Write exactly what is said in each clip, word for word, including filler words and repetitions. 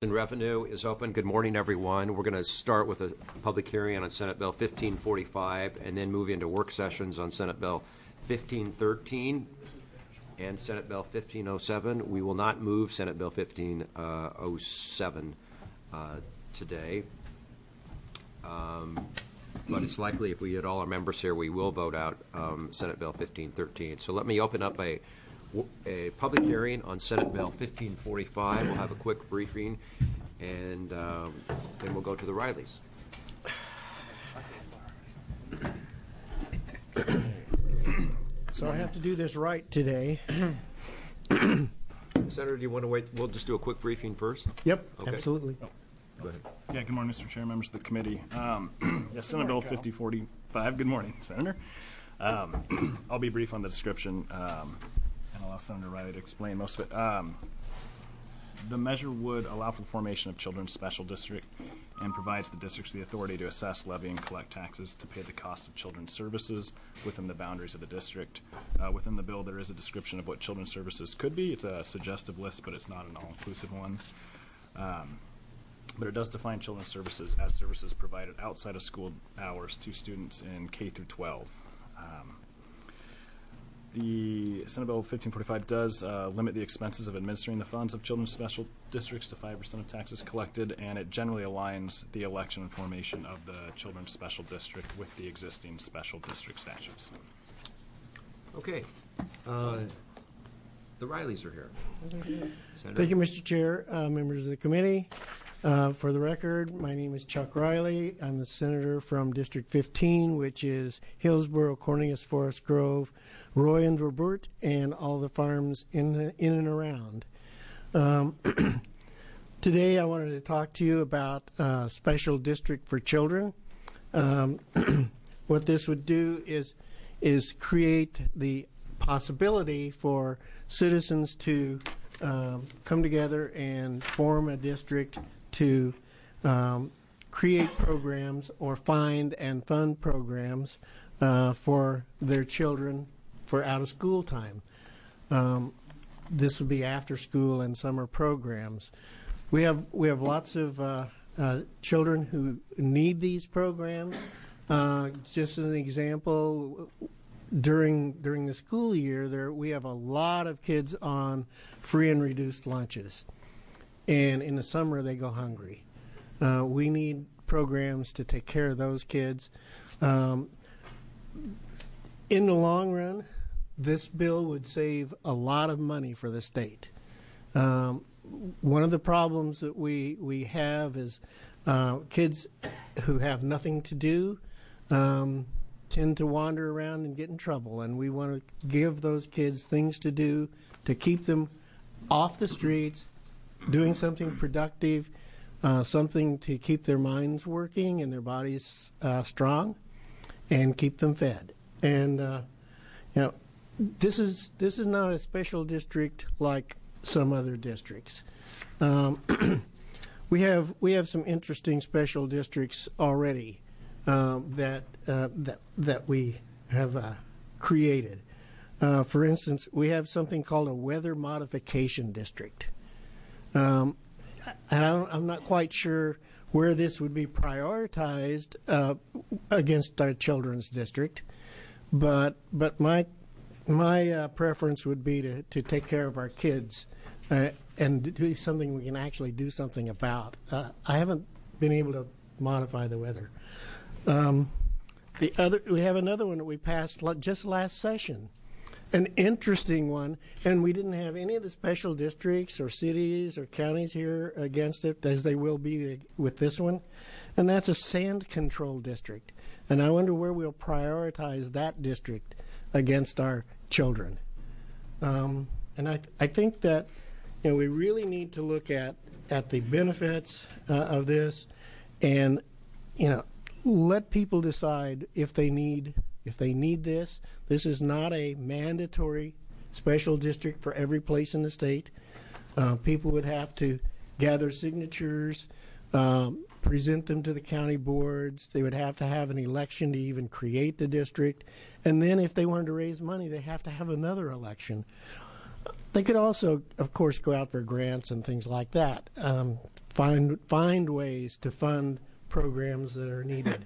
And revenue is open. Good morning, everyone. We're going to start with a public hearing on Senate Bill fifteen forty-five and then move into work sessions on Senate Bill fifteen thirteen and Senate Bill fifteen oh seven. We will not move Senate Bill fifteen oh seven uh, today. Um, but it's likely if we get all our members here, we will vote out um, Senate Bill fifteen thirteen. So let me open up a a public hearing on Senate Bill fifteen forty-five. We'll have a quick briefing, and um, then we'll go to the Rileys. So I have to do this right today. Senator, do you want to wait? We'll just do a quick briefing first. Yep, Okay. absolutely. Oh, go ahead. Yeah, good morning, Mister Chair, members of the committee. Um, yeah, Senate Bill fifty forty-five. Good morning, Senator. Um, I'll be brief on the description. Um, and allow Senator Riley to explain most of it. Um, the measure would allow for the formation of Children's Special District and provides the districts the authority to assess, levy, and collect taxes to pay the cost of children's services within the boundaries of the district. Uh, within the bill, there is a description of what children's services could be. It's a suggestive list, but it's not an all-inclusive one. Um, but it does define children's services as services provided outside of school hours to students in K through twelve. Um, The Senate Bill fifteen forty-five does uh, limit the expenses of administering the funds of children's special districts to five percent of taxes collected, and it generally aligns the election and formation of the children's special district with the existing special district statutes. Okay. Uh, the Rileys are here. Senator? Thank you, Mister Chair, uh, members of the committee. Uh, for the record, my name is Chuck Riley. I'm the senator from District fifteen, which is Hillsborough, Cornelius, Forest Grove, Roy and Robert, and all the farms in the, in and around. Um, today, I wanted to talk to you about uh, Special District for Children. Um, what this would do is is create the possibility for citizens to um, come together and form a district to um, create programs or find and fund programs uh, for their children for out-of-school time. Um, this would be after-school and summer programs. We have we have lots of uh, uh, children who need these programs. Uh, just as an example, during during the school year, there we have a lot of kids on free and reduced lunches. And in the summer, they go hungry. Uh, we need programs to take care of those kids. Um, in the long run, this bill would save a lot of money for the state. Um, one of the problems that we, we have is uh, kids who have nothing to do um, tend to wander around and get in trouble. And we want to give those kids things to do to keep them off the streets, doing something productive, uh, something to keep their minds working and their bodies uh, strong, and keep them fed. And uh, you know, this is this is not a special district like some other districts. Um, we have we have some interesting special districts already um, that uh, that that we have uh, created. Uh, for instance, we have something called a weather modification district. Um, and I don't, I'm not quite sure where this would be prioritized uh, against our children's district, but but my my uh, preference would be to, to take care of our kids uh, and do something we can actually do something about. Uh, I haven't been able to modify the weather. Um, the other we have another one that we passed just last session. An interesting one, and we didn't have any of the special districts or cities or counties here against it, as they will be with this one, and that's a sand control district. And I wonder where we'll prioritize that district against our children. Um, and I, I think that you know we really need to look at at the benefits uh, of this, and you know let people decide if they need. If they need this, this is not a mandatory special district for every place in the state. Uh, people would have to gather signatures, um, present them to the county boards. They would have to have an election to even create the district. And then if they wanted to raise money, they have to have another election. They could also, of course, go out for grants and things like that. Um, find find ways to fund programs that are needed.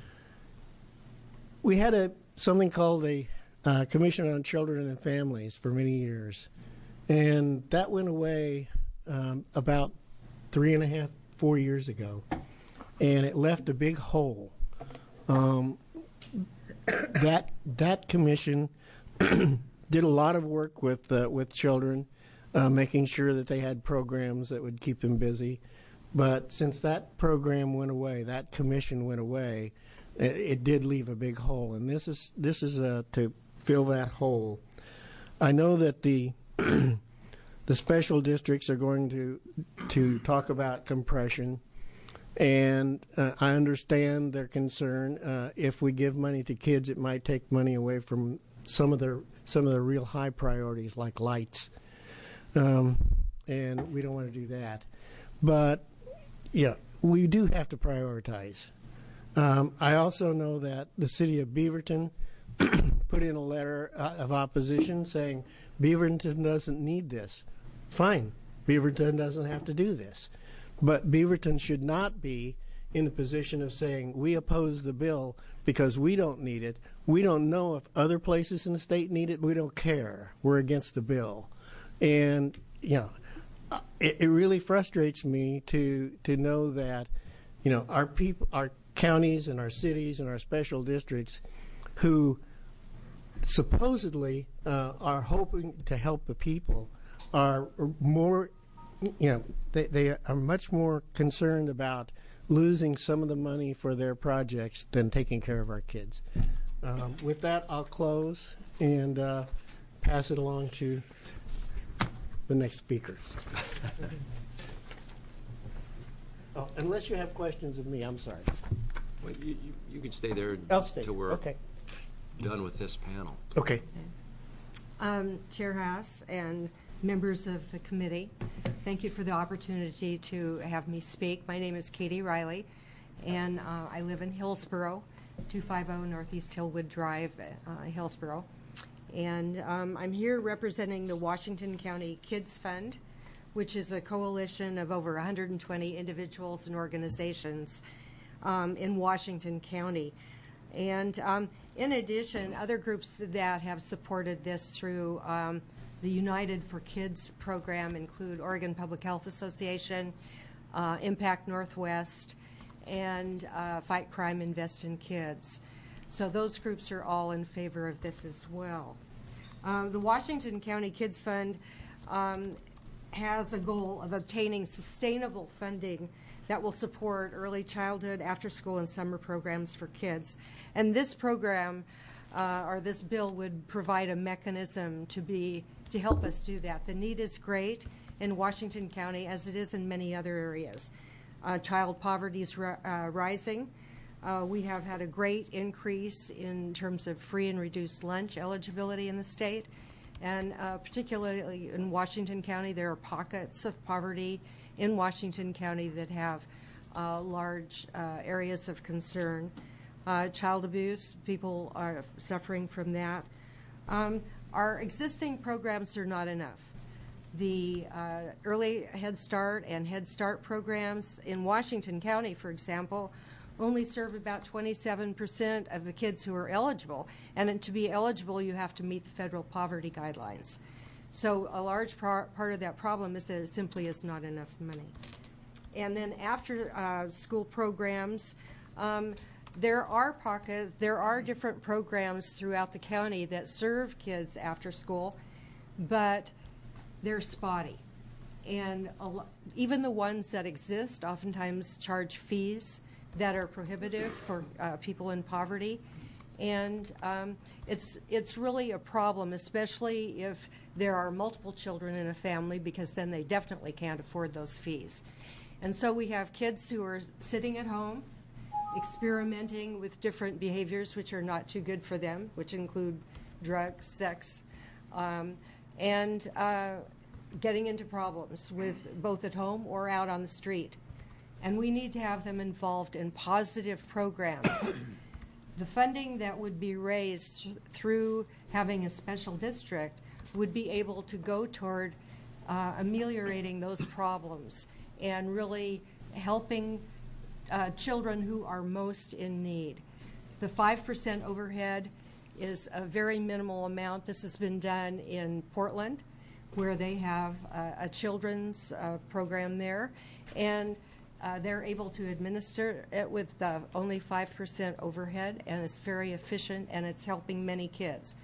We had a something called the uh, Commission on Children and Families for many years, and that went away um, about three and a half, four years ago, and it left a big hole. Um, that that commission did a lot of work with uh, with children, uh, making sure that they had programs that would keep them busy. But since that program went away, that commission went away, it, it did leave a big hole, and this is this is uh, to fill that hole. I know that the the special districts are going to to talk about compression. And uh, I understand their concern. Uh, if we give money to kids, it might take money away from some of their some of the real high priorities like lights, um, and we don't want to do that. But yeah, we do have to prioritize. Um, I also know that the city of Beaverton put in a letter uh, of opposition saying Beaverton doesn't need this. Fine, Beaverton doesn't have to do this. But Beaverton should not be in the position of saying we oppose the bill because we don't need it. We don't know if other places in the state need it. We don't care. We're against the bill. And, you know, it, it really frustrates me to to know that, you know, our people, our counties and our cities and our special districts who supposedly uh, are hoping to help the people are more you know, they, they are much more concerned about losing some of the money for their projects than taking care of our kids. Um, with that, I'll close and uh, pass it along to the next speaker. Oh, unless you have questions of me, I'm sorry. Well, you, you, you can stay there I'll stay. until we're Okay. done with this panel. Okay. Um, Chair Haas and members of the committee, thank you for the opportunity to have me speak. My name is Katie Riley, and uh, I live in Hillsboro, two fifty Northeast Hillwood Drive, uh, Hillsboro. And um, I'm here representing the Washington County Kids Fund, which is a coalition of over one hundred twenty individuals and organizations um, in Washington County. And um, in addition, other groups that have supported this through um, the United for Kids program include Oregon Public Health Association, uh, Impact Northwest, and uh, Fight Crime, Invest in Kids. So those groups are all in favor of this as well. Um, the Washington County Kids Fund um, has a goal of obtaining sustainable funding that will support early childhood, after-school, and summer programs for kids. And this program, uh, or this bill, would provide a mechanism to be to help us do that. The need is great in Washington County, as it is in many other areas. Uh, child poverty is ri- uh, rising. Uh, we have had a great increase in terms of free and reduced lunch eligibility in the state. And uh, particularly in Washington County, there are pockets of poverty in Washington County that have uh, large uh, areas of concern. Uh, child abuse, people are suffering from that. Um, our existing programs are not enough. The uh, early Head Start and Head Start programs in Washington County, for example, only serve about twenty-seven percent of the kids who are eligible. And to be eligible, you have to meet the federal poverty guidelines. So a large par- part of that problem is that there simply is not enough money. And then after uh, school programs, um, there are pockets, there are different programs throughout the county that serve kids after school, but they're spotty. And a lo- even the ones that exist oftentimes charge fees that are prohibitive for uh, people in poverty. And um, it's it's really a problem, especially if there are multiple children in a family, because then they definitely can't afford those fees. And so we have kids who are sitting at home, experimenting with different behaviors which are not too good for them, which include drugs, sex, um, and uh, getting into problems with both at home or out on the street. And we need to have them involved in positive programs. The funding that would be raised through having a special district would be able to go toward uh, ameliorating those problems and really helping uh, children who are most in need. The five percent overhead is a very minimal amount. This has been done in Portland, where they have uh, a children's uh, program there, and uh, they're able to administer it with uh, only five percent overhead, and it's very efficient, and it's helping many kids.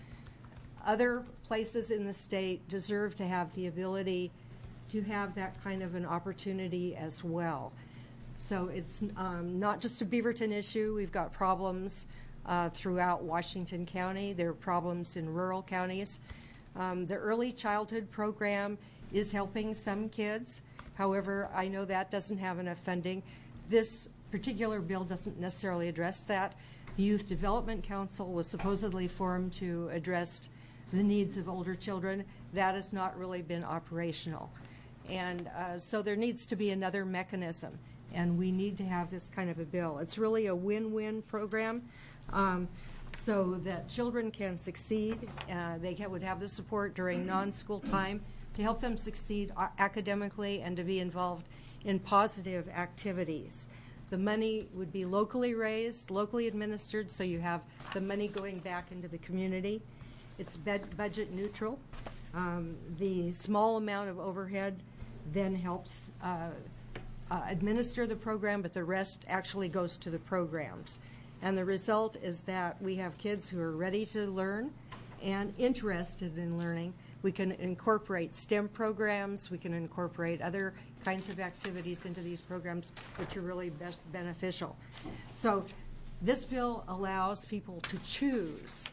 Other places in the state deserve to have the ability to have that kind of an opportunity as well. So it's um, not just a Beaverton issue. We've got problems uh, throughout Washington County. There are problems in rural counties. Um, the early childhood program is helping some kids. However, I know that doesn't have enough funding. This particular bill doesn't necessarily address that. The Youth Development Council was supposedly formed to address the needs of older children. That has not really been operational. And uh, so there needs to be another mechanism, and we need to have this kind of a bill. It's really a win-win program um, so that children can succeed. Uh, they can, would have the support during non-school time to help them succeed academically and to be involved in positive activities. The money would be locally raised, locally administered, so you have the money going back into the community. It's bed- budget neutral. Um, the small amount of overhead then helps uh, uh, administer the program, but the rest actually goes to the programs. And the result is that we have kids who are ready to learn and interested in learning. We can incorporate STEM programs. We can incorporate other kinds of activities into these programs, which are really best beneficial. So this bill allows people to choose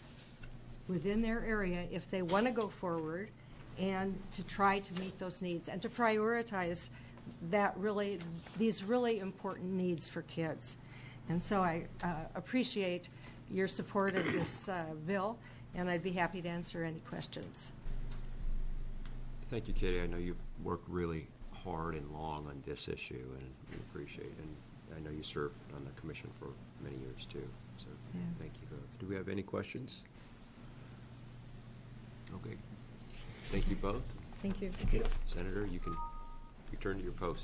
within their area if they want to go forward and to try to meet those needs and to prioritize that really, these really important needs for kids. And so I uh, appreciate your support of this uh, bill, and I'd be happy to answer any questions. Thank you, Katie. I know you've worked really hard and long on this issue, and we appreciate it. And I know you served on the commission for many years, too. So Yeah. Thank you both. Do we have any questions? Okay. Thank you both. Thank you. Senator, you can return to your post.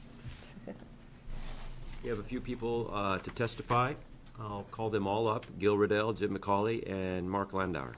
We have a few people uh, to testify. I'll call them all up: Gil Riddell, Jim McCauley, and Mark Landauer.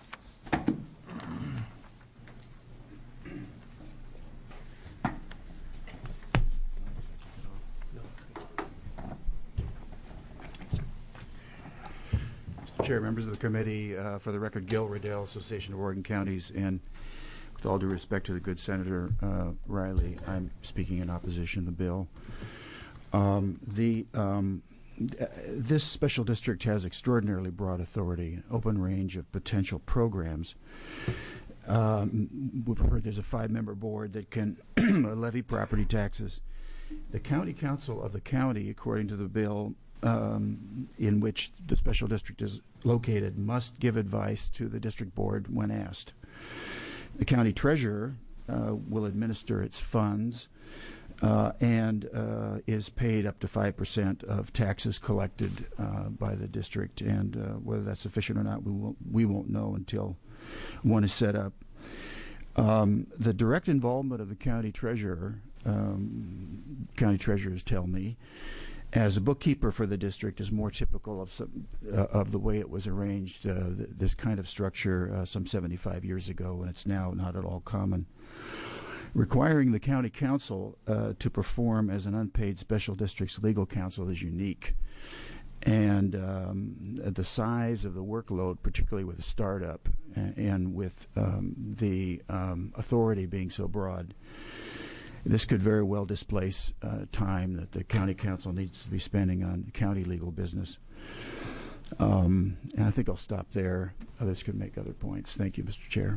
Mister Chair, members of the committee, uh, for the record, Gil Riddell, Association of Oregon Counties, and with all due respect to the good Senator uh, Riley, I'm speaking in opposition to the bill. Um, the um, this special district has extraordinarily broad authority, open range of potential programs. Um, we've heard there's a five-member board that can levy property taxes. The county council of the county, according to the bill, um, in which the special district is located, must give advice to the district board when asked. The county treasurer uh, will administer its funds uh, and uh, is paid up to five percent of taxes collected uh, by the district, and uh, whether that's sufficient or not, we won't, we won't know until one is set up. Um, the direct involvement of the county treasurer, um, county treasurers tell me, as a bookkeeper for the district is more typical of some uh, of the way it was arranged, uh, th- this kind of structure uh, some seventy-five years ago, and it's now not at all common. Requiring the county council uh, to perform as an unpaid special district's legal counsel is unique. And um, the size of the workload, particularly with a startup and, and with um, the um, authority being so broad, this could very well displace uh, time that the county council needs to be spending on county legal business. Um, and I think I'll stop there. Others could make other points. Thank you, Mister Chair.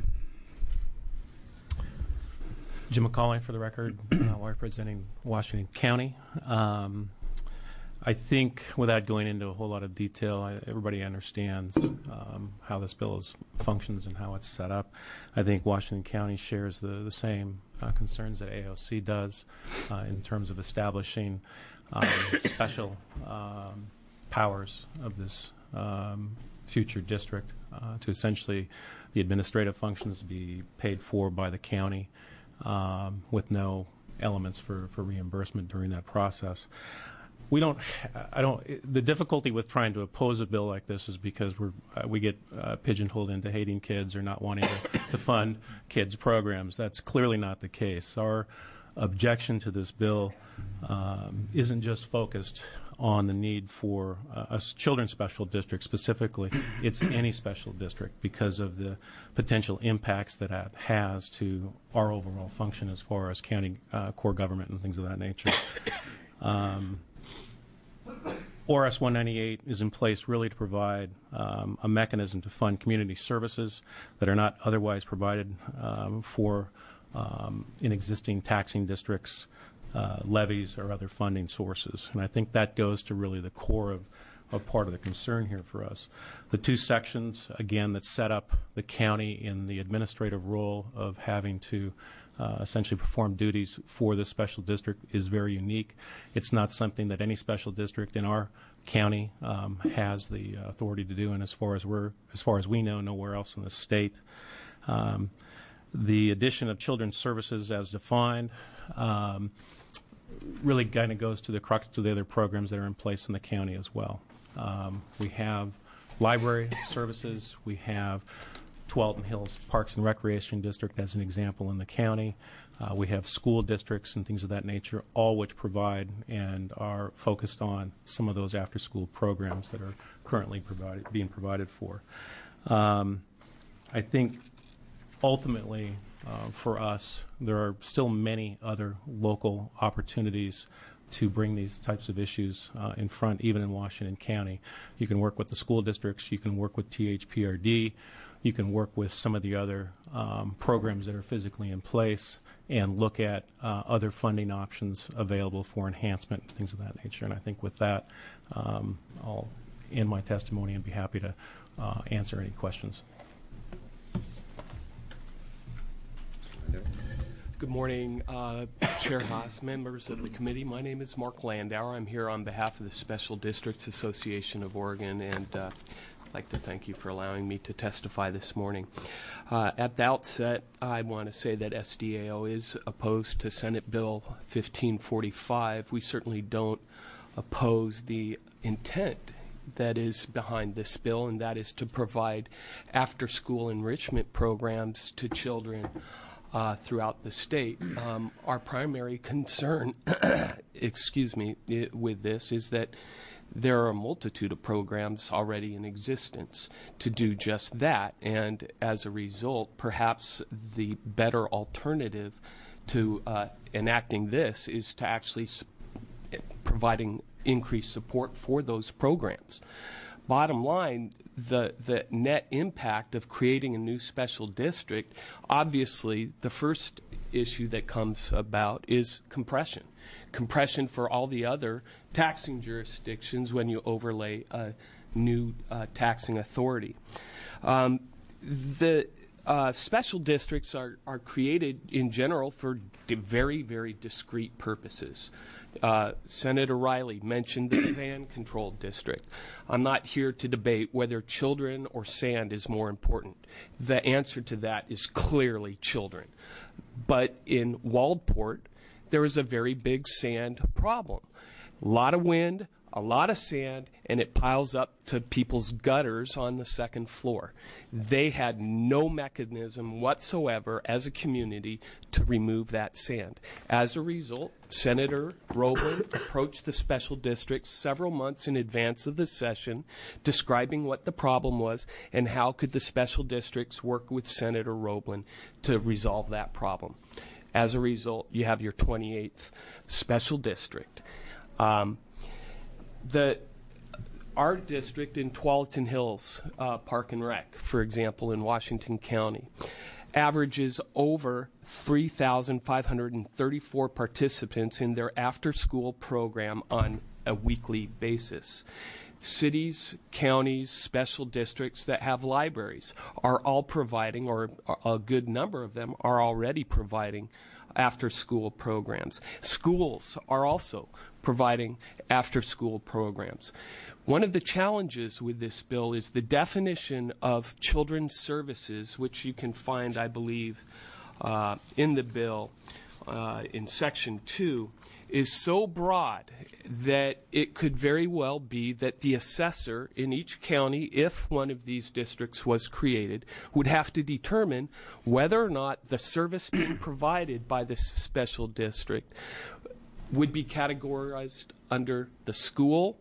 Jim McCauley, for the record, uh, representing Washington County. Um, I think, without going into a whole lot of detail, I, everybody understands um, how this bill is, functions and how it's set up. I think Washington County shares the, the same uh, concerns that A O C does uh, in terms of establishing um, special um, powers of this um, future district uh, to essentially the administrative functions be paid for by the county um, with no elements for, for reimbursement during that process. We don't, I don't, the difficulty with trying to oppose a bill like this is because we're, uh, we get uh, pigeonholed into hating kids or not wanting to, to fund kids' programs. That's clearly not the case. Our objection to this bill um, isn't just focused on the need for uh, a children's special district specifically. It's any special district because of the potential impacts that that has to our overall function as far as county uh, core government and things of that nature. Um, O R S one ninety-eight is in place really to provide um, a mechanism to fund community services that are not otherwise provided um, for um, in existing taxing districts, uh, levies, or other funding sources. And I think that goes to really the core of, of part of the concern here for us. The two sections, again, that set up the county in the administrative role of having to Uh, essentially perform duties for this special district is very unique. It's not something that any special district in our county um, has the uh, authority to do, and as far as we're, as far as we know, nowhere else in the state. Um, the addition of children's services as defined um, really kind of goes to the crux of the other programs that are in place in the county as well. Um, we have library services. We have Tualatin Hills Parks and Recreation District as an example in the county. Uh, we have school districts and things of that nature, all which provide and are focused on some of those after-school programs that are currently provided, being provided for. Um, I think ultimately uh, for us, there are still many other local opportunities to bring these types of issues uh, in front, even in Washington County. You can work with the school districts. You can work with T H P R D. You can work with some of the other um, programs that are physically in place and look at uh, other funding options available for enhancement and things of that nature. And I think with that, um, I'll end my testimony and be happy to uh, answer any questions. Good morning, uh, Chair Haas, members of the committee. My name is Mark Landauer. I'm here on behalf of the Special Districts Association of Oregon, and uh, I'd like to thank you for allowing me to testify this morning. Uh, at the outset, I want to say that S D A O is opposed to Senate Bill fifteen forty-five. We certainly don't oppose the intent that is behind this bill, and that is to provide after-school enrichment programs to children Uh, throughout the state. Um, our primary concern, excuse me, I- with this is that there are a multitude of programs already in existence to do just that, and as a result, perhaps the better alternative to uh, enacting this is to actually s- providing increased support for those programs. Bottom line, the the net impact of creating a new special district, obviously the first issue that comes about is compression. Compression for all the other taxing jurisdictions when you overlay a new uh, taxing authority. Um, the uh, special districts are, are created in general for d- very, very discrete purposes. Uh, Senator Riley mentioned the sand control district. I'm not here to debate whether children or sand is more important. The answer to that is clearly children. But in Waldport, there is a very big sand problem. A lot of wind, a lot of sand, and it piles up to people's gutters on the second floor. They had no mechanism whatsoever as a community to remove that sand. As a result, Senator Roeblen approached the special districts several months in advance of the session, describing what the problem was and how could the special districts work with Senator Roeblen to resolve that problem. As a result, you have your twenty-eighth special district. Um, the our district in Tualatin Hills uh, Park and Rec, for example, in Washington County, averages over three thousand five hundred thirty-four participants in their after-school program on a weekly basis. Cities, counties, special districts that have libraries are all providing, or a good number of them are already providing, after-school programs. Schools are also providing after-school programs. One of the challenges with this bill is the definition of children's services, which you can find, I believe, uh, in the bill, uh, in Section two is so broad that it could very well be that the assessor in each county, if one of these districts was created, would have to determine whether or not the service being provided by this special district would be categorized under the school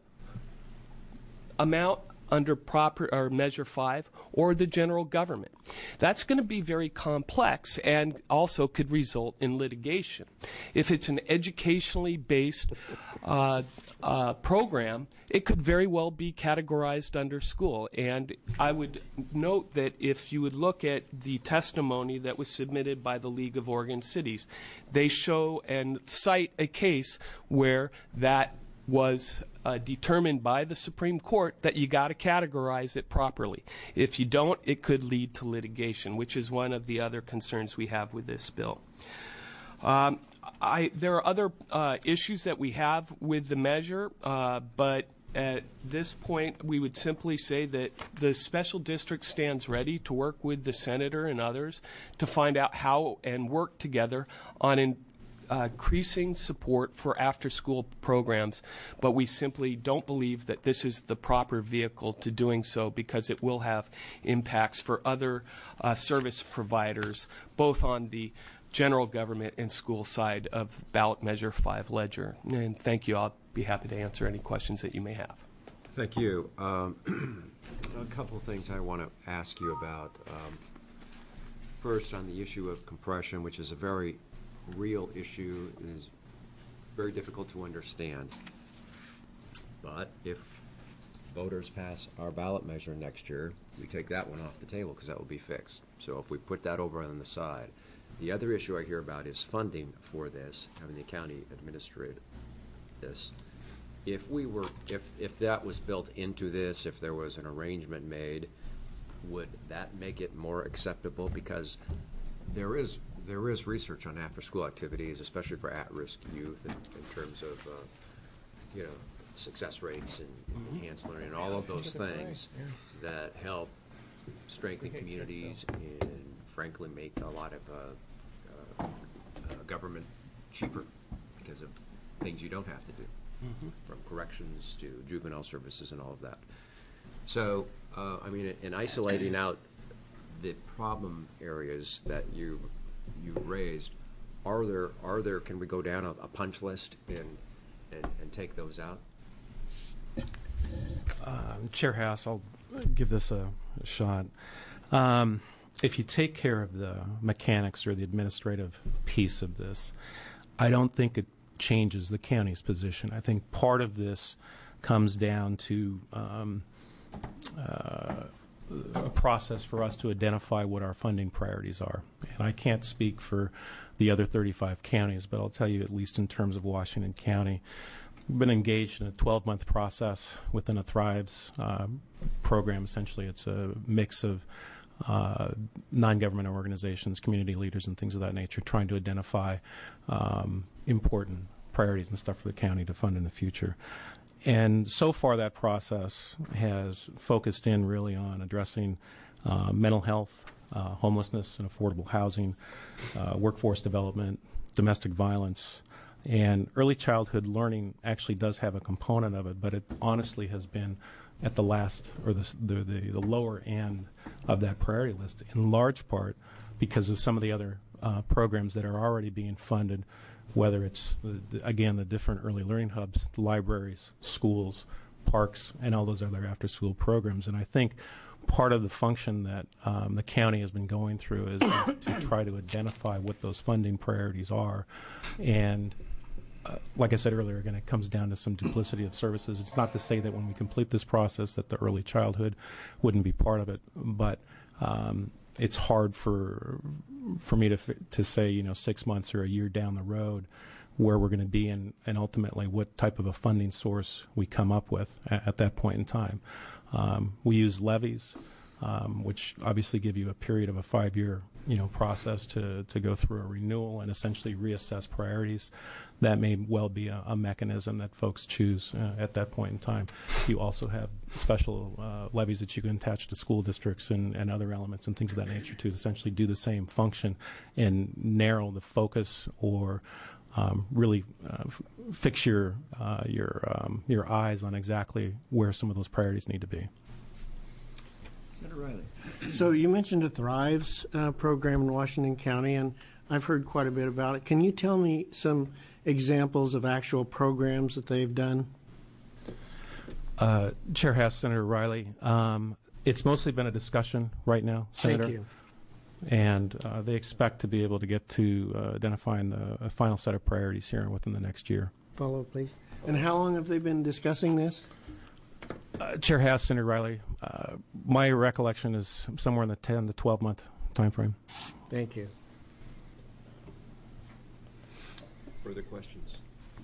amount, under proper or measure five, or the general government. That's going to be very complex and also could result in litigation. If it's an educationally based uh, uh, program, it could very well be categorized under school. And I would note that if you would look at the testimony that was submitted by the League of Oregon Cities, they show and cite a case where that was uh, determined by the Supreme Court that you got to categorize it properly. If you don't, it could lead to litigation, which is one of the other concerns we have with this bill. Um, I, there are other uh, issues that we have with the measure, uh, but at this point, we would simply say that the special district stands ready to work with the senator and others to find out how and work together on an Uh, increasing support for after-school programs, but we simply don't believe that this is the proper vehicle to doing so because it will have impacts for other uh, service providers, both on the general government and school side of ballot measure five ledger. And thank you. I'll be happy to answer any questions that you may have. Thank you. Um, a couple of things I want to ask you about. Um, first, on the issue of compression, which is a very real issue, is very difficult to understand. But if voters pass our ballot measure next year, we take that one off the table because that will be fixed. So if we put that over on the side. The other issue I hear about is funding for this, having the county administrate this. If we were, if, if that was built into this, if there was an arrangement made, would that make it more acceptable? Because there is There is research on after-school activities, especially for at-risk youth, in, in terms of, uh, you know, success rates and mm-hmm. enhanced learning and all yeah, of those things yeah. that help strengthen communities and, frankly, make a lot of uh, uh, uh, government cheaper because of things you don't have to do, mm-hmm. from corrections to juvenile services and all of that. So, uh, I mean, in isolating out the problem areas that you you raised, are there are there can we go down a, a punch list and, and and take those out? Uh, Chair House, I'll give this a, a shot. Um, if you take care of the mechanics or the administrative piece of this, I don't think it changes the county's position. I think part of this comes down to um, uh, a process for us to identify what our funding priorities are. And I can't speak for the other thirty-five counties, but I'll tell you, at least in terms of Washington County, we've been engaged in a twelve-month process within a Thrives uh, program. Essentially, it's a mix of uh, non-government organizations, community leaders, and things of that nature, trying to identify um, important priorities and stuff for the county to fund in the future. And so far, that process has focused in really on addressing uh, mental health, uh, homelessness and affordable housing, uh, workforce development, domestic violence, and early childhood learning actually does have a component of it, but it honestly has been at the last or the, the, the, the lower end of that priority list, in large part because of some of the other uh, programs that are already being funded, whether it's, the, the, again, the different early learning hubs, libraries, schools, parks, and all those other after-school programs. And I think part of the function that um, the county has been going through is to, to try to identify what those funding priorities are. And uh, like I said earlier, again, it comes down to some duplicity of services. It's not to say that when we complete this process that the early childhood wouldn't be part of it, but um, it's hard for for me to to say, you know, six months or a year down the road where we're going to be and, and ultimately what type of a funding source we come up with at, at that point in time. Um, we use levies um, which obviously give you a period of a five-year, you know, process to, to go through a renewal and essentially reassess priorities. That may well be a, a mechanism that folks choose uh, at that point in time. You also have special uh, levies that you can attach to school districts and, and other elements and things of that nature to essentially do the same function and narrow the focus or um, really uh, f- fix your uh, your um, your eyes on exactly where some of those priorities need to be. Senator Riley. So you mentioned the Thrives uh, program in Washington County, and I've heard quite a bit about it. Can you tell me some examples of actual programs that they've done? Uh, Chair Hass, Senator Riley, um, it's mostly been a discussion right now, Senator. Thank you. And uh, they expect to be able to get to uh, identifying the a final set of priorities here within the next year. Follow, please. And how long have they been discussing this? Uh, Chair Hass, Senator Riley, uh, my recollection is somewhere in the ten to twelve month time frame. Thank you. Further questions?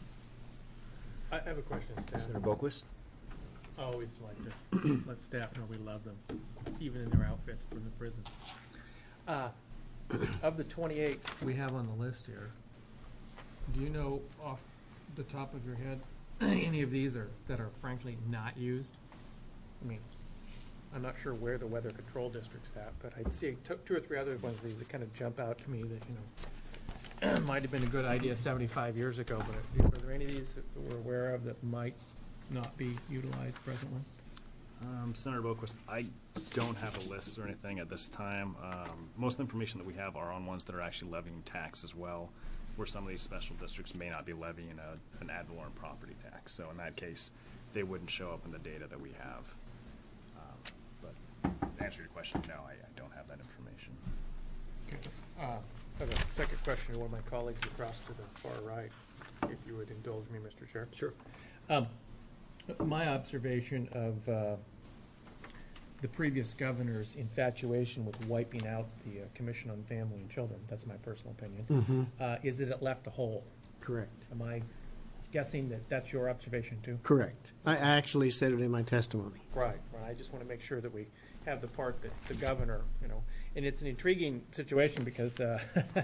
I have a question, staff. Senator Boquist? I always like to let staff know we love them, even in their outfits from the prison. Uh, of the twenty-eight we have on the list here, do you know off the top of your head any of these are that are frankly not used? I mean, I'm not sure where the weather control district's at, but I'd see t- two or three other ones of these that kind of jump out to me that, you know, might have been a good idea seventy-five years ago, but are there any of these that we're aware of that might not be utilized presently? Um, Senator Boquist, I don't have a list or anything at this time. Um, most of the information that we have are on ones that are actually levying tax as well, where some of these special districts may not be levying a, an ad valorem property tax. So in that case, they wouldn't show up in the data that we have. Um, but to answer your question, no, I, I don't have that information. Okay. Uh, I have a second question to one of my colleagues across to the far right, if you would indulge me, Mister Chair. Sure. Um, my observation of uh, the previous governor's infatuation with wiping out the uh, Commission on Family and Children, that's my personal opinion, Mm-hmm. uh, is that it left a hole. Correct. Am I guessing that that's your observation too? Correct. I actually said it in my testimony. Right, right. I just want to make sure that we have the part that the governor, you know, and it's an intriguing situation because uh,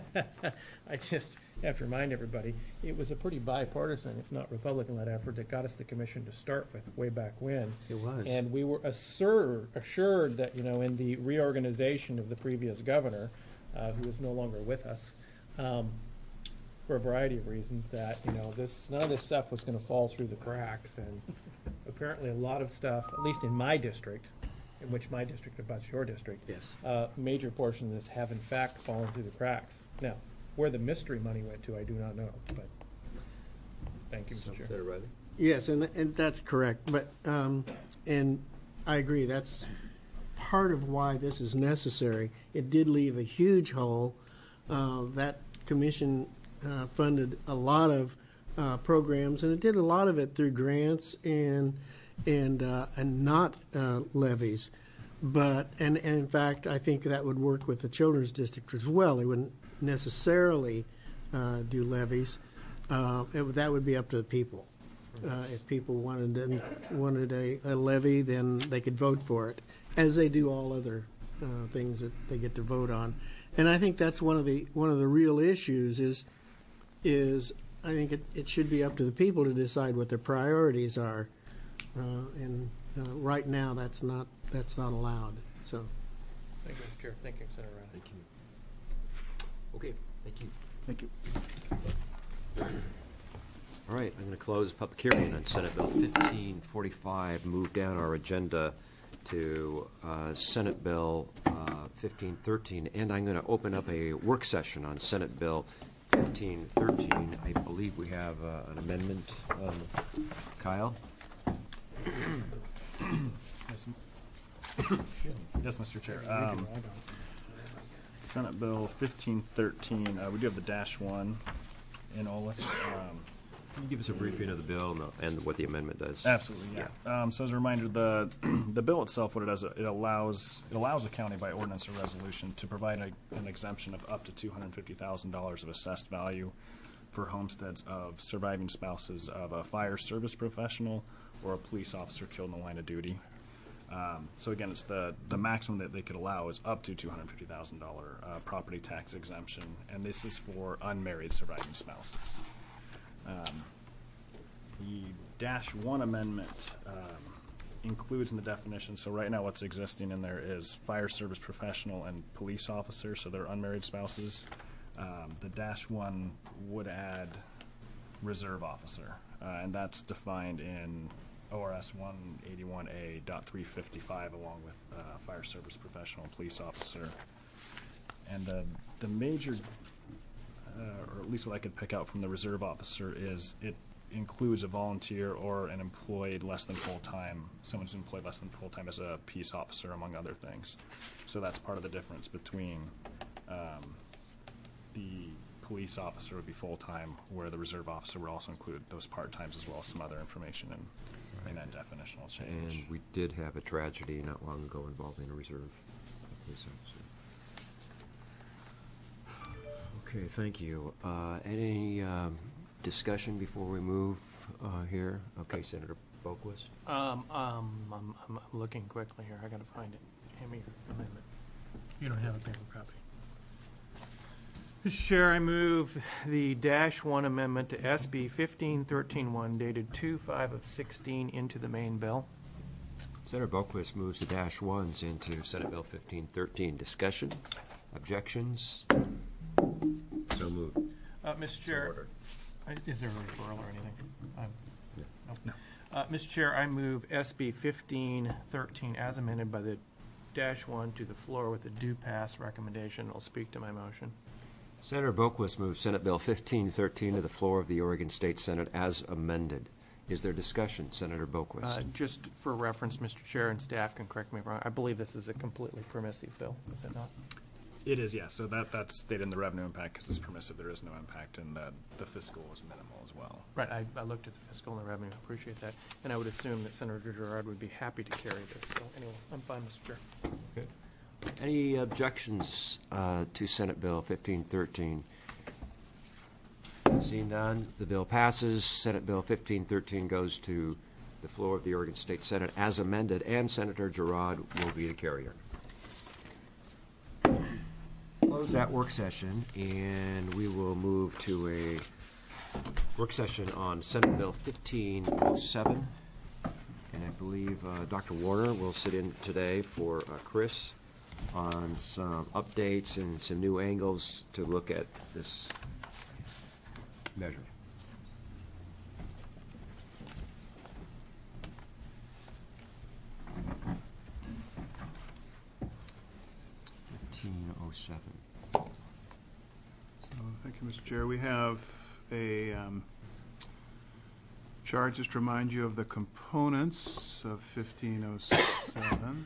I just have to remind everybody, it was a pretty bipartisan, if not Republican-led effort that got us the commission to start with way back when. It was. And we were assured, assured that, you know, in the reorganization of the previous governor, uh, who is no longer with us, um, for a variety of reasons, that, you know, this, none of this stuff was going to fall through the cracks. And apparently a lot of stuff, at least in my district, in which my district abuts your district, Yes. uh, major portion of this have in fact fallen through the cracks. Now, where the mystery money went to, I do not know, but thank you, Mister Chair. Senator Riley? Yes, and and that's correct. But um, and I agree. That's part of why this is necessary. It did leave a huge hole. Uh, that commission uh, funded a lot of uh, programs, and it did a lot of it through grants and and uh, and not uh, levies. But and, and in fact, I think that would work with the children's district as well. They wouldn't necessarily uh, do levies. Uh, it, that would be up to the people. Uh, if people wanted wanted a, a levy, then they could vote for it, as they do all other uh, things that they get to vote on. And I think that's one of the one of the real issues is is I think it, it should be up to the people to decide what their priorities are. Uh, and uh, right now, that's not that's not allowed. So, Thank you, Mister Chair. Thank you, Senator Riley. Thank you. Okay, thank you. Thank you. All right, I'm going to close public hearing on Senate Bill fifteen forty-five, move down our agenda to uh, Senate Bill uh, fifteen thirteen, and I'm going to open up a work session on Senate Bill fifteen thirteen. I believe we have uh, an amendment. Um, Kyle? Yes, m- yes, Mister Chair. Um, Senate Bill fifteen thirteen, uh, we do have the dash one in Ollis. Um, Can you give us a briefing of the bill and, the, and what the amendment does? Absolutely, yeah. Um, so as a reminder, the the bill itself, what it does, it allows it allows a county by ordinance or resolution to provide a, an exemption of up to two hundred fifty thousand dollars of assessed value for homesteads of surviving spouses of a fire service professional or a police officer killed in the line of duty. Um, so again, it's the, the maximum that they could allow is up to two hundred fifty thousand dollars uh, property tax exemption, and this is for unmarried surviving spouses. Um, the dash one amendment um, includes in the definition, so right now what's existing in there is fire service professional and police officer, so they're unmarried spouses. Um, the dash one would add reserve officer, uh, and that's defined in O R S one eighty-one A dot three fifty-five along with uh, fire service professional and police officer. And the, the major, uh, or at least what I could pick out from the reserve officer, is it includes a volunteer or an employed less than full-time, someone who's employed less than full-time as a peace officer, among other things. So that's part of the difference between um, the police officer would be full-time, where the reserve officer would also include those part-times as well as some other information in, in that definitional change. And we did have a tragedy not long ago involving a reserve police officer. Okay, thank you. Uh, any um, discussion before we move uh, here? Okay, Senator Boquist. Um, um, I'm, I'm, I'm looking quickly here. I gotta find it. Hand me your amendment. You don't have a paper copy. Mister Chair, I move the dash one amendment to S B fifteen thirteen one dated two five of sixteen into the main bill. Senator Boquist moves the dash ones into Senate Bill fifteen thirteen. Discussion? Objections? So moved. Uh, Mister Chair, I- is there a referral or anything? Um, no. No. Uh, Mister Chair, I move S B fifteen thirteen as amended by the dash one to the floor with a due pass recommendation. I'll speak to my motion. Senator Boquist moves Senate Bill fifteen thirteen to the floor of the Oregon State Senate as amended. Is there discussion, Senator Boquist? Uh, just for reference, Mister Chair, and staff can correct me if I'm wrong, I believe this is a completely permissive bill, is it not? It is, yeah. So that, that's stated in the revenue impact because it's permissive. There is no impact, and the, the fiscal is minimal as well. Right, I, I looked at the fiscal and the revenue, appreciate that. And I would assume that Senator Gerard would be happy to carry this. So anyway, I'm fine, Mister Chair. Okay. Any objections uh, to Senate Bill fifteen thirteen? Seeing none, the bill passes. Senate Bill fifteen thirteen goes to the floor of the Oregon State Senate as amended, and Senator Gerard will be the carrier. Close that work session, and we will move to a work session on Senate Bill fifteen oh seven. And I believe uh, Doctor Warner will sit in today for uh, Chris on some updates and some new angles to look at this measure. fifteen oh seven. So, thank you, Mister Chair. We have a um, chart just to remind you of the components of fifteen oh seven.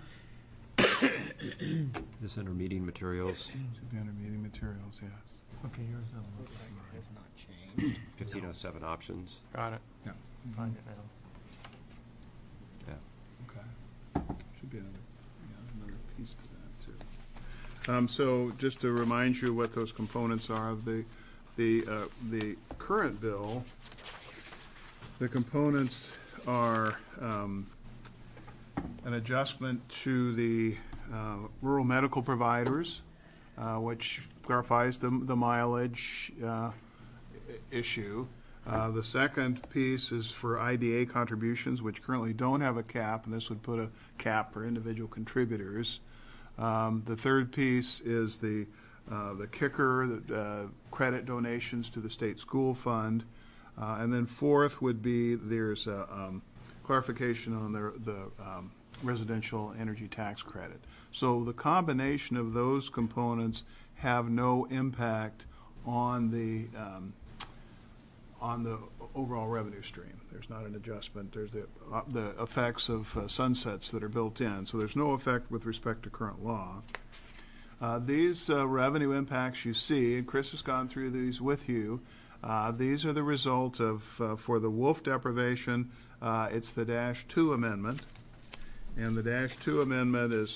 This under meeting materials. Should be under meeting materials, yes. Okay, yours doesn't look Has not changed. fifteen oh seven options. Got it. Yeah. Find it now. Yeah. Okay. Should be another, yeah, another piece to that, too. Um, so, just to remind you what those components are, the, the, uh, the current bill, the components are um, an adjustment to the uh, rural medical providers, uh, which clarifies the, the mileage uh, issue. Uh, the second piece is for I D A contributions, which currently don't have a cap, and this would put a cap for individual contributors. Um, the third piece is the uh, the kicker, the uh, credit donations to the state school fund, uh, and then fourth would be there's a um, clarification on the the um, residential energy tax credit. So the combination of those components have no impact on the um, on the overall revenue stream. There's not an adjustment. There's the, uh, the effects of uh, sunsets that are built in. So there's no effect with respect to current law. Uh, these uh, revenue impacts you see, and Chris has gone through these with you, uh, these are the result of, uh, for the wolf deprivation, uh, it's the dash two amendment. And the dash two amendment is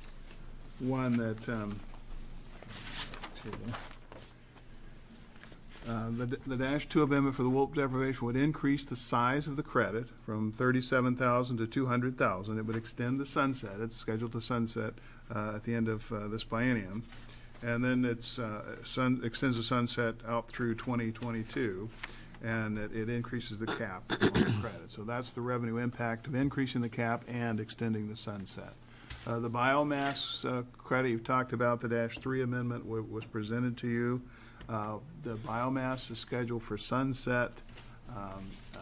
one that, um, Uh, The the Dash two amendment for the wolf deprivation would increase the size of the credit from thirty-seven thousand to two hundred thousand. It would extend the sunset. It's scheduled to sunset uh, at the end of uh, this biennium. And then it's uh, sun, extends the sunset out through twenty twenty-two, and it, it increases the cap on the credit. So that's the revenue impact of increasing the cap and extending the sunset. Uh, the biomass uh, credit, you've talked about, the Dash three amendment w- was presented to you. Uh, the biomass is scheduled for sunset um, uh,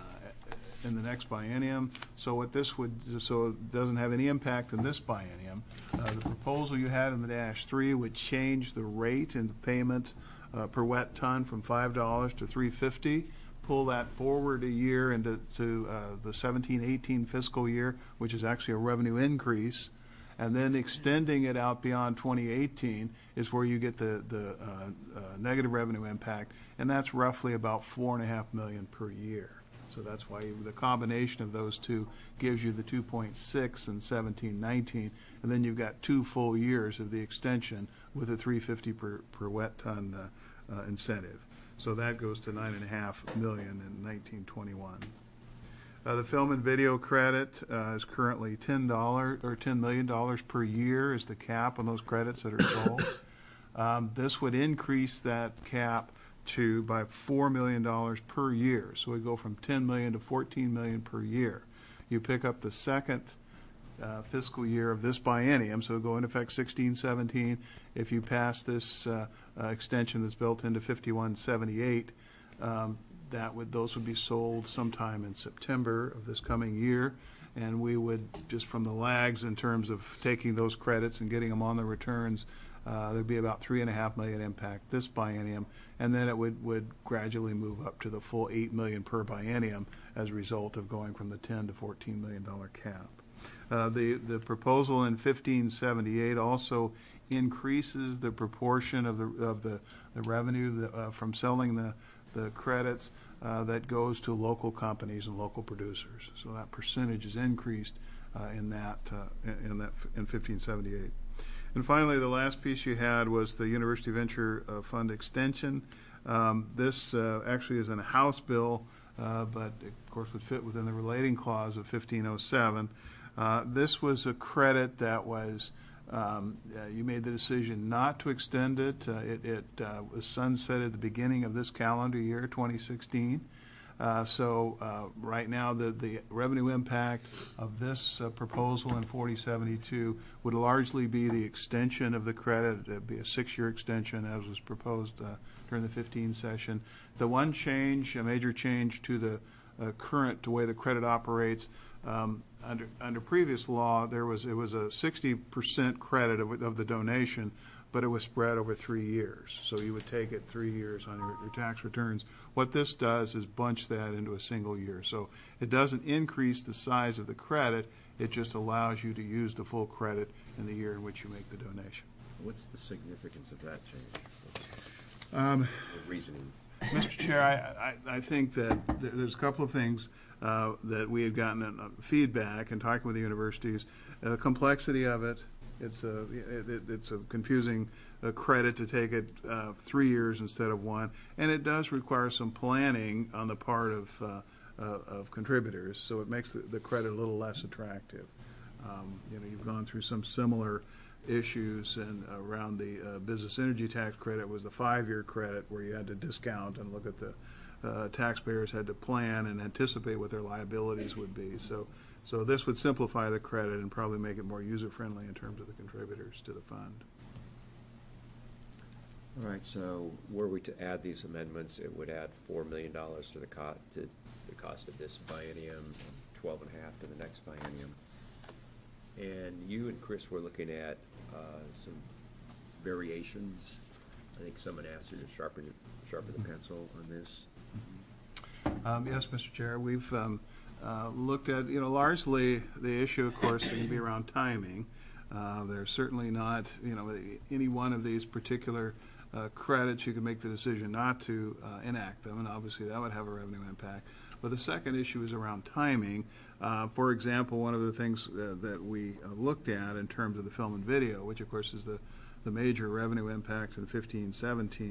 in the next biennium. So what this would, so it doesn't have any impact in this biennium. Uh, the proposal you had in the Dash three would change the rate and payment uh, per wet ton from five dollars to three fifty. Pull that forward a year into to, uh, the seventeen eighteen fiscal year, which is actually a revenue increase. And then extending it out beyond twenty eighteen is where you get the, the uh, uh, negative revenue impact, and that's roughly about four and a half million per year. So that's why you, the combination of those two gives you the two point six in seventeen nineteen, and then you've got two full years of the extension with a three fifty per, per wet ton uh, uh, incentive. So that goes to nine and a half million in nineteen twenty-one. Uh, the film and video credit uh, is currently ten dollars or ten million dollars per year is the cap on those credits that are sold. um, this would increase that cap to by four million dollars per year. So we go from ten million dollars to fourteen million dollars per year. You pick up the second uh, fiscal year of this biennium, so it'll go into effect sixteen seventeen. If you pass this uh, uh, extension that's built into fifty-one seventy-eight, um, that would those would be sold sometime in September of this coming year, and we would, just from the lags in terms of taking those credits and getting them on the returns, uh, there'd be about three and a half million impact this biennium, and then it would, would gradually move up to the full eight million per biennium as a result of going from the ten to fourteen million dollar cap. Uh, the the proposal in fifteen seventy-eight also increases the proportion of the of the, the revenue that, uh, from selling the the credits uh, that goes to local companies and local producers. So that percentage is increased uh, in that uh, in that in fifteen seventy-eight. And finally, the last piece you had was the University Venture uh, Fund extension. Um, this uh, actually is in a House bill, uh, but of course would fit within the relating clause of fifteen oh seven. Uh, this was a credit that was Um, uh, you made the decision not to extend it. Uh, it it uh, was sunset at the beginning of this calendar year, twenty sixteen. Uh, so uh, right now, the, the revenue impact of this uh, proposal in forty seventy-two would largely be the extension of the credit. It would be a six-year extension, as was proposed uh, during the fifteen session. The one change, a major change to the uh, current, the way the credit operates, um, Under, under previous law, there was it was a sixty percent credit of, of the donation, but it was spread over three years. So you would take it three years on your, your tax returns. What this does is bunch that into a single year. So it doesn't increase the size of the credit. It just allows you to use the full credit in the year in which you make the donation. What's the significance of that change? Um, The reasoning. Mister Chair, I, I, I think that th- there's a couple of things uh, that we have gotten uh, feedback and talking with the universities. Uh, the complexity of it, it's a, it, it, it's a confusing uh, credit to take it uh, three years instead of one, and it does require some planning on the part of, uh, uh, of contributors, so it makes the, the credit a little less attractive. Um, you know, you've gone through some similar issues, and around the uh, business energy tax credit was the five-year credit where you had to discount and look at the uh, taxpayers had to plan and anticipate what their liabilities would be. So, so this would simplify the credit and probably make it more user-friendly in terms of the contributors to the fund. All right, so were we to add these amendments, it would add four million dollars to the co- to the cost of this biennium, twelve and a half to the next biennium. And you and Chris were looking at uh, some variations. I think someone asked you to sharpen sharpen the pencil on this. Um, yes, Mister Chair, we've um, uh, looked at, you know, largely the issue, of course, can be around timing. Uh, there's certainly not, you know, any one of these particular uh, credits you can make the decision not to uh, enact them, and obviously that would have a revenue impact. But the second issue is around timing. Uh, for example, one of the things uh, that we uh, looked at in terms of the film and video, which of course is the, the major revenue impact in fifteen seventeen,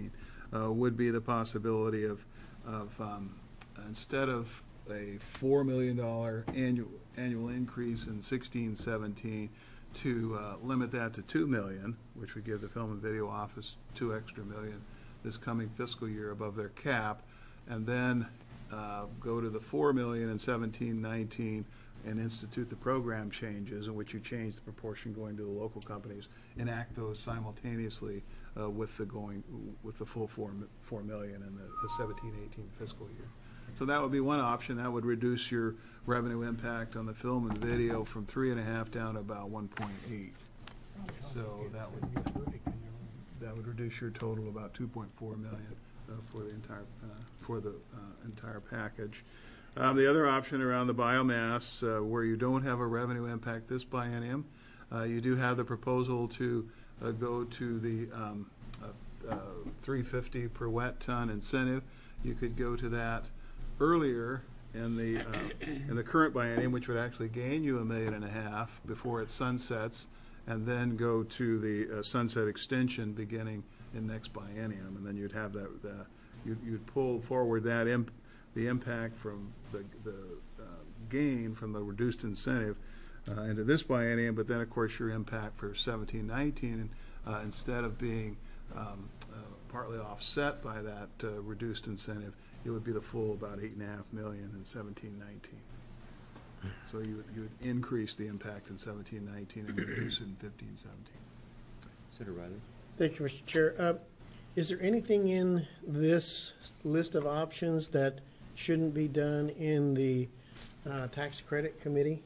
uh, would be the possibility of, of um, instead of a four million dollars annual, annual increase in sixteen seventeen, to uh, limit that to two million dollars, which would give the Film and Video Office two extra million this coming fiscal year above their cap, and then uh, go to the four million dollars in seventeen nineteen and institute the program changes in which you change the proportion going to the local companies, enact those simultaneously uh, with the going with the full four, four million in the, the seventeen eighteen fiscal year. So that would be one option. That would reduce your revenue impact on the film and video from three and a half down to about one point eight. So that would that would reduce your total about two point four million uh, for the entire uh, for the uh, entire package. Um, the other option around the biomass, uh, where you don't have a revenue impact this biennium, uh, you do have the proposal to uh, go to the um, uh, uh, three fifty per wet ton incentive. You could go to that earlier in the uh, in the current biennium, which would actually gain you a million and a half before it sunsets, and then go to the uh, sunset extension beginning in next biennium, and then you'd have that the, you'd, you'd pull forward that imp, the impact from the the uh, gain from the reduced incentive uh, into this biennium, but then of course your impact for seventeen nineteen uh, instead of being um, uh, partly offset by that uh, reduced incentive, it would be the full about eight and a half million in seventeen nineteen. So you would, you would increase the impact in seventeen nineteen and reduce it in fifteen seventeen. Senator Riley. Thank you, Mister Chair. Uh, is there anything in this list of options that shouldn't be done in the uh, tax credit committee?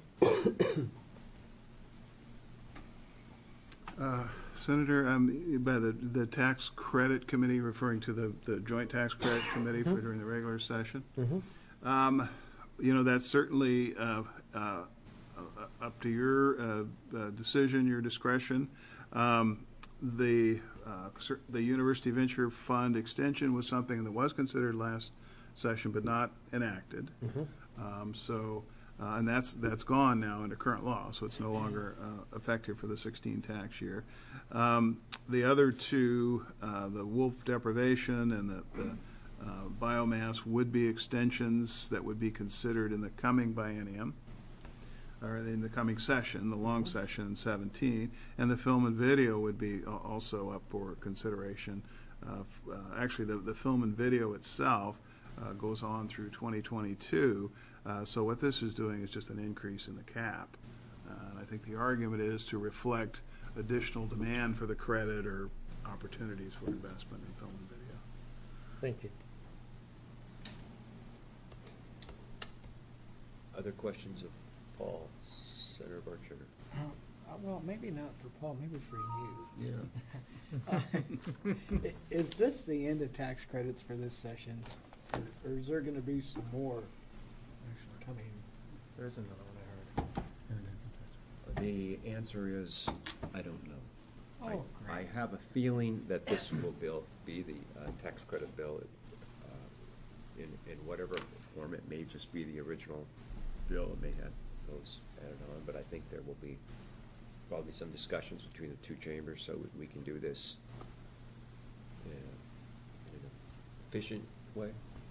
Uh, Senator, um, by the, the tax credit committee, referring to the, the joint tax credit committee for during the regular session, Mm-hmm. um, you know, that's certainly uh, uh, up to your uh, uh, decision, your discretion. Um, the uh, cer- the University Venture Fund extension was something that was considered last session, but not enacted. Mm-hmm. Um, so, uh, and that's that's gone now under current law, so it's no longer uh, effective for the sixteen tax year. Um, the other two, uh, the wolf deprivation and the, the uh, biomass, would be extensions that would be considered in the coming biennium, or in the coming session, the long session in seventeen, and the film and video would be a- also up for consideration. Uh, f- uh, actually, the, the film and video itself uh, goes on through twenty twenty-two, uh, so what this is doing is just an increase in the cap. Uh, and I think the argument is to reflect additional demand for the credit or opportunities for investment in film and video. Thank you. Other questions of Paul? Senator Bartsugar. Uh, uh, well, maybe not for Paul, maybe for you. Yeah. I- Is this the end of tax credits for this session? Or or is there gonna be some more coming? There's another one I heard. The answer is, I don't know. I- Oh, I great. have a feeling that this will bill, be the uh, tax credit bill uh, in, in whatever form. It may just be the original bill. It may have those added on, but I think there will be probably some discussions between the two chambers so we can do this in a- in an efficient way.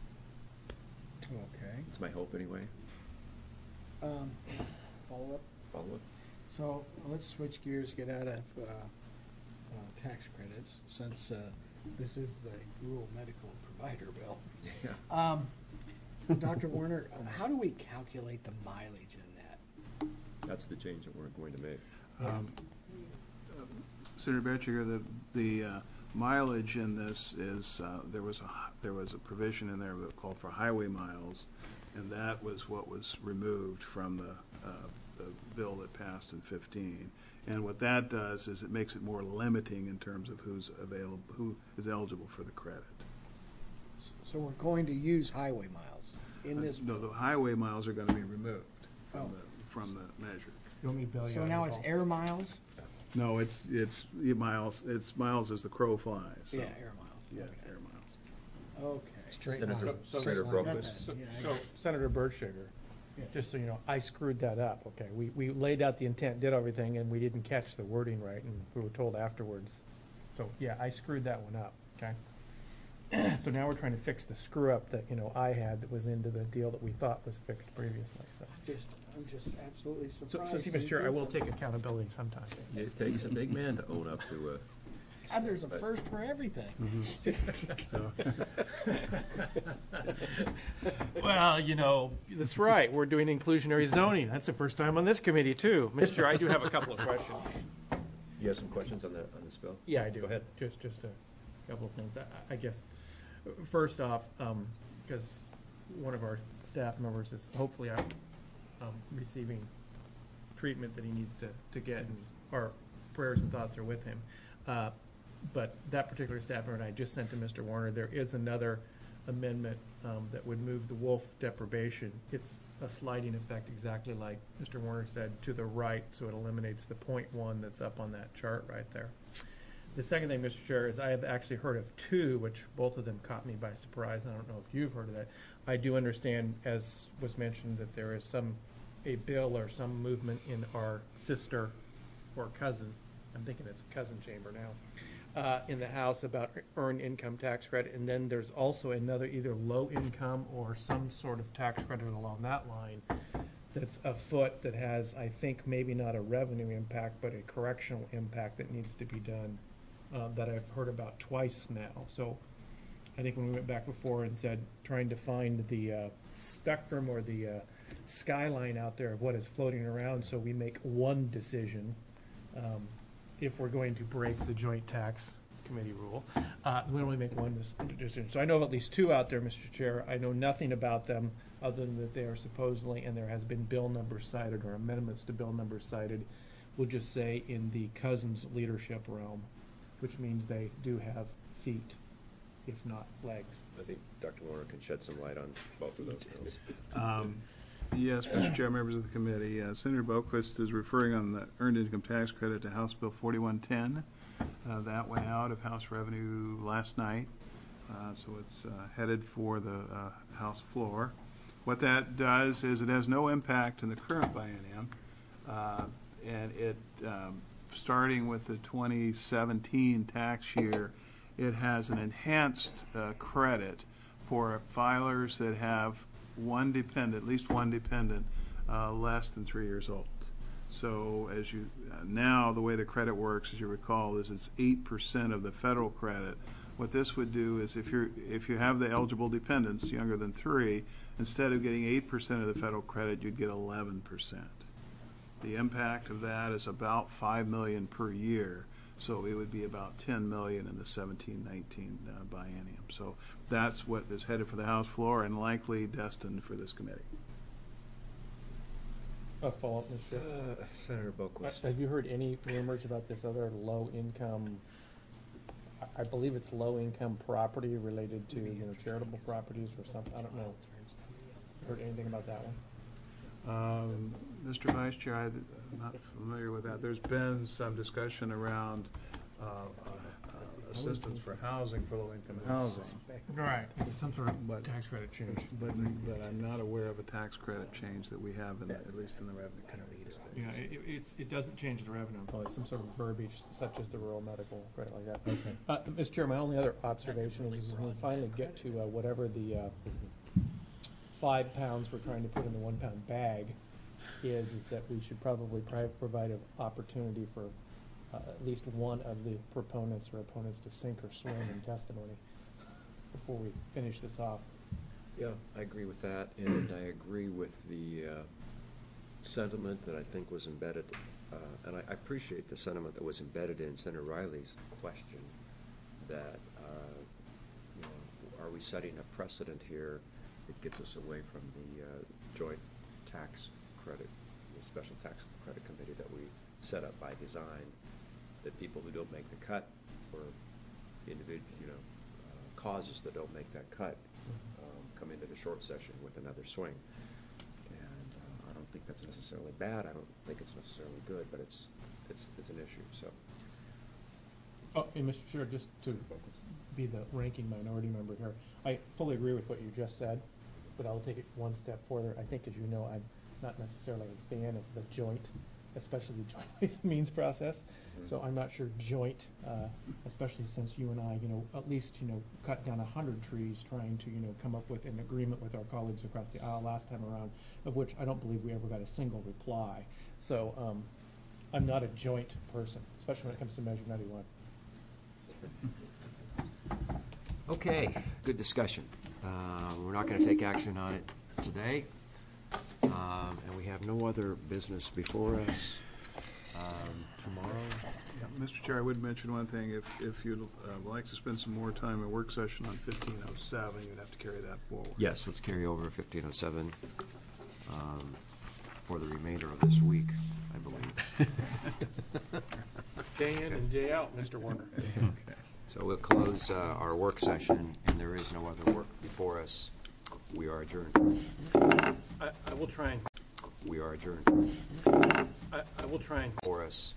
Okay. It's my hope anyway. Um, follow up? Follow up? So let's switch gears, get out of uh, uh, tax credits, since uh, this is the rural medical provider bill. Yeah. Um, Doctor Warner, how do we calculate the mileage in that? That's the change that we're going to make. Um, uh, Senator Batchiger, the, the uh, mileage in this is, uh, there was a, hi- there was a provision in there that called for highway miles, and that was what was removed from the, uh, the bill that passed in fifteen. And what that does is it makes it more limiting in terms of who's available, who is eligible for the credit. So we're going to use highway miles in this Uh, No, bill? the highway miles are gonna be removed Oh. from the, from the measure. You want me to bill you So out now of it's all? air miles? No, it's, it's the miles, it's miles as the crow flies. so- Yeah, air miles. Yes, Okay. air miles. Okay. Straight Senator, line. So- Senator so- Brokus. got that. So, Yeah, I so got it. Senator Bertschiger, Yes. just so you know, I screwed that up, okay? We, we laid out the intent, did everything, and we didn't catch the wording right, and we were told afterwards. So, yeah, I screwed that one up, okay? So now we're trying to fix the screw up that, you know, I had that was into the deal that we thought was fixed previously, so. Just, I'm just absolutely So, surprised. so see, you Mister Chair, did I will something. take accountability sometimes. It takes a big man to own up to a. And there's a first for everything. So. Well, you know, that's right, we're doing inclusionary zoning, that's the first time on this committee, too. Mister Chair, I do have a couple of questions. You have some questions on the, on this bill? Yeah, I do. Go ahead. Just, just a couple of things. I, I guess, first off, um, because one of our staff members is hopefully out, um, receiving treatment that he needs to, to get, and our prayers and thoughts are with him. Uh, but that particular staff member, and I just sent to Mister Warner, there is another amendment, um, that would move the wolf deprivation. It's a sliding effect, exactly like Mister Warner said, to the right, so it eliminates the point one that's up on that chart right there. The second thing, Mister Chair, is I have actually heard of two, which both of them caught me by surprise. I don't know if you've heard of that. I do understand, as was mentioned, that there is some, a bill or some movement in our sister or cousin, I'm thinking it's cousin chamber now, uh, in the House about earned income tax credit. And then there's also another either low income or some sort of tax credit along that line that's afoot that has, I think, maybe not a revenue impact, but a correctional impact that needs to be done, uh, that I've heard about twice now. So I think when we went back before and said, trying to find the uh, spectrum or the uh, skyline out there of what is floating around, so we make one decision, um, if we're going to break the joint tax committee rule. Uh, we only make one decision. So I know of at least two out there, Mister Chair. I know nothing about them other than that they are supposedly, and there has been bill numbers cited or amendments to bill numbers cited, we'll just say in the cousins leadership realm, which means they do have feet, if not legs. I think Doctor Warner can shed some light on both of those bills. Um, Yes, Mister Chair, members of the committee, uh, Senator Boquist is referring on the earned income tax credit to House Bill forty-one ten. Uh, that went out of House revenue last night, uh, so it's uh, headed for the uh, House floor. What that does is it has no impact in the current biennium, uh, and it, um, starting with the twenty seventeen tax year, it has an enhanced uh, credit for filers that have one dependent, at least one dependent, uh, less than three years old. So as you, uh, now the way the credit works, as you recall, is it's eight percent of the federal credit. What this would do is if you're, if you have the eligible dependents younger than three, instead of getting eight percent of the federal credit, you'd get eleven percent. The impact of that is about five million dollars per year. So it would be about ten million dollars in the seventeen nineteen uh, biennium. So that's what is headed for the House floor and likely destined for this committee. A follow-up, Mister Chair. Uh, Senator Boquist. Have you heard any rumors about this other low-income, I- I believe it's low-income property related to, you know, charitable properties or something? I don't know. Heard anything about that one? Um, Mister Vice Chair, I- I'm not familiar with that. There's been some discussion around uh, uh, assistance for housing for low-income housing. Right. It's some sort of But- tax credit change. But, but I'm not aware of a tax credit change that we have, in the- at least in the revenue committee. Yeah, it, it- it's, it doesn't change the revenue, probably some sort of verbiage such as the rural medical credit like that. Okay. Uh, Mister Chair, my only other observation is when we finally get to uh, whatever the uh, five pounds we're trying to put in the one pound bag is, is that we should probably pri- provide an opportunity for uh, at least one of the proponents or opponents to sink or swim in testimony before we finish this off. Yeah, I agree with that, and I agree with the uh, sentiment that I think was embedded, uh, and I I appreciate the sentiment that was embedded in Senator Riley's question, that, uh, you know, are we setting a precedent here that gets us away from the uh, joint tax credit, the special tax credit committee that we set up by design, that people who don't make the cut or individual, you know, uh, causes that don't make that cut um, come into the short session with another swing. And uh, I don't think that's necessarily bad. I don't think it's necessarily good, but it's it's it's an issue. So. Oh, and Mister Chair, just to be the ranking minority member here, I fully agree with what you just said, but I'll take it one step further. I think, as you know, I'm not necessarily a fan of the joint especially the joint ways and means process. So I'm not sure joint, uh, especially since you and I, you know, at least, you know, cut down a hundred trees trying to, you know, come up with an agreement with our colleagues across the aisle last time around, of which I don't believe we ever got a single reply. So um, I'm not a joint person, especially when it comes to Measure ninety-one. Okay, good discussion. Uh, We're not going to take action on it today, Um, and we have no other business before us. Um, Tomorrow, Yeah, Mister Chair, I would mention one thing. If, if you'd uh, like to spend some more time in work session on fifteen oh seven, you'd have to carry that forward. yes, let's carry over fifteen oh seven um, for the remainder of this week, I believe. Day in and day out, Mister Warner. So we'll close uh, our work session, and there is no other work before us. We are adjourned. I, I will try and, We are adjourned I, I will try and for us.